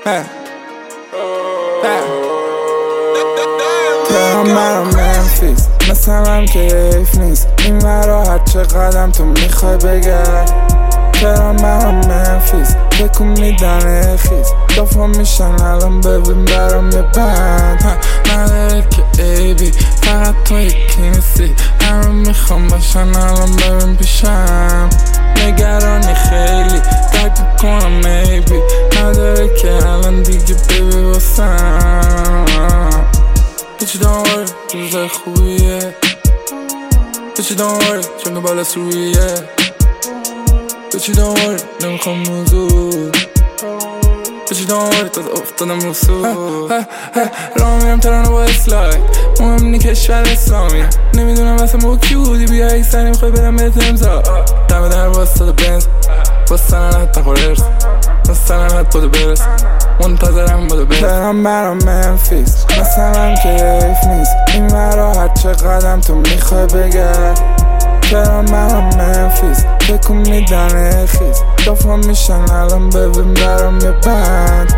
تهران برام منفیس مثل هم که حیف نیست این ورا هر چه قدم تو میخوای بگرد. تهران برام منفیس بکن میدن خیز دفعه میشن الان ببین برام یه بند نداره که ایبی فقط تو یکی نیستی همه میخوام باشن الان ببین پیشم نگرانی خیلی درک میکنم میبی نداره که الان دیگه ببی واسم Bitch don't worry روزای خوبیه Bitch don't worry چون بالا سویه Bitch don't worry نمیخوام موضوع Bitch don't worry تازه افتادم رسول راه میرم ترانه با اسلای مهم نی کشور اسلامی نمیدونم اصلا با کی بودی بیا ای سری میخوای بدم بهت امضا دم در واسطه بنز واسه حتی خوررس واسه حتی بوده برس منتظرم بوده برس تهران برام منفیس مثلا که حیف نیست این ورا هر چه قدم تو میخوای بگرد. تهران برام منفیس بکن میدن خیز دفعه میشن الان ببین برام یه بند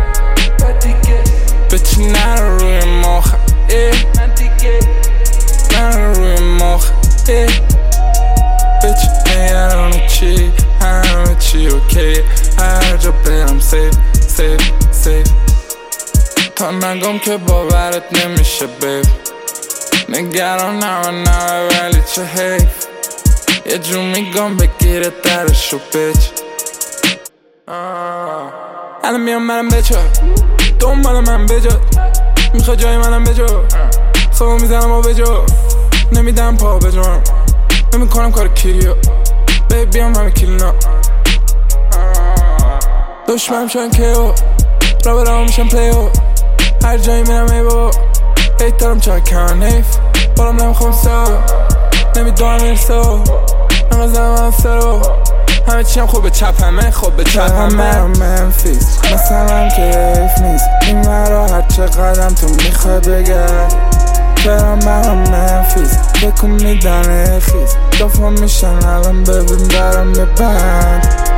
بچی نرو روی مخم نرو روی مخم بچی نگران چی همه چی اوکی هر جا برم سیف تا نگم که باورت نمیشه بیب نگران نه ولی چه حیف یه جو میگم بگیره درشو بیچ الان میام منم بچه دنبال من بجا میخوای جای منم بجا صبح میزنم و بجا نمیدم پا بجام نمیکنم کار کیریو بیام همه کلینا دشمن شن کهو را برام میشن پلیو هر جایی میرم ای بابا ایتارم چه کن حیف بالام نمیخوام سو نمیدونم میرسو نمازم افسرو همه چیم خوبه چپ همه خوبه چپ همه منفیس مثلا که حیف نیست این ورا هر چه قدم تو میخوای بگرد. تهران برام منفیس بکن میدن خیز دفعه میشن الان ببین برام یه بند